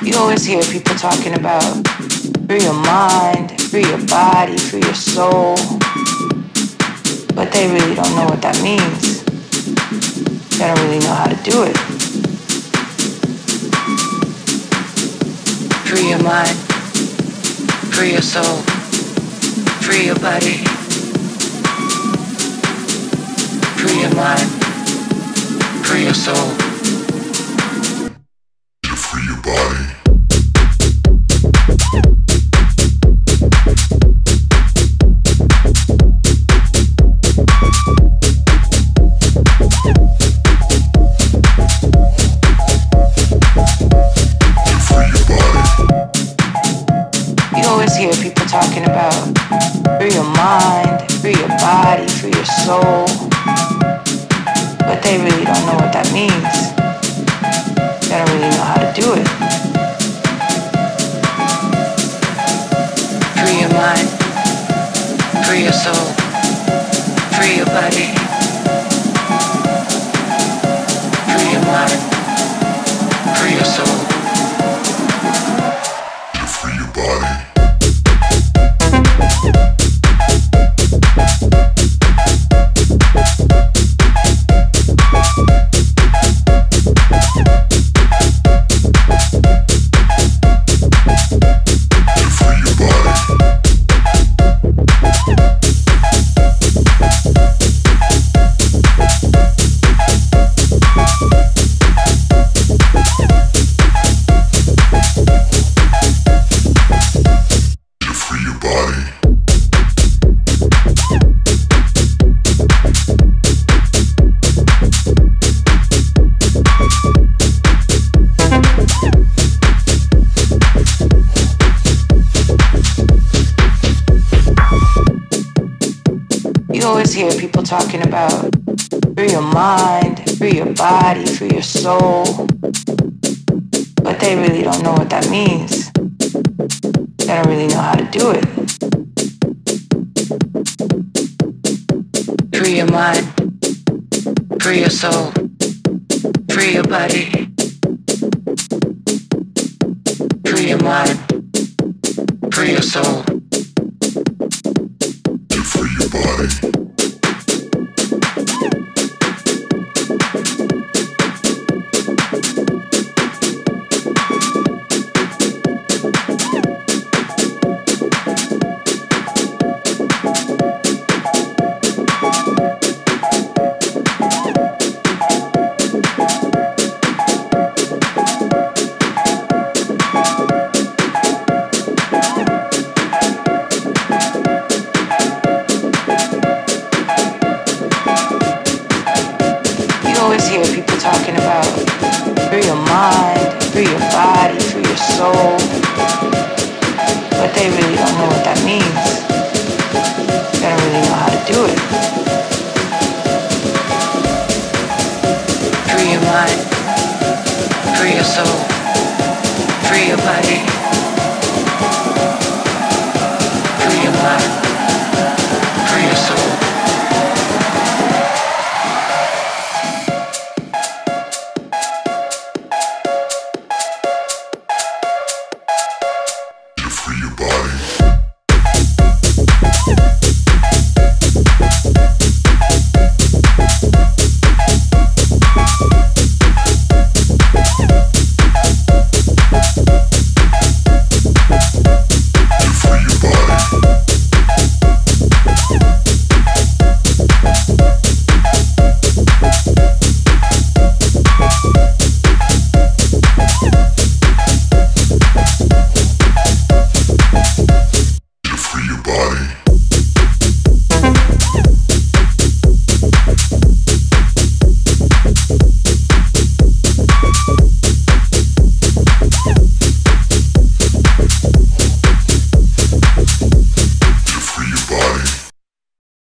You always hear people talking about free your mind, free your body, free your soul, but they really don't know what that means. They don't really know how to do it. Free your mind, free your soul, free your body. Free your mind, free your soul. Free your body. You always hear people talking about free your mind, free your body, free your soul, but they really don't know what that means. They don't really know how to do it. Free your mind, free your soul, free your body. Free your mind, free your soul. Free your body. You always hear people talking about free your mind, free your body, free your soul, but they really don't know what that means. They don't really know how to do it. Free your mind, free your soul, free your body. Free your mind, free your soul. Free your body. Hear people talking about free your mind, free your body, free your soul, but they really don't know what that means. They don't really know how to do it. Free your mind, free your soul, free your body. Free your mind.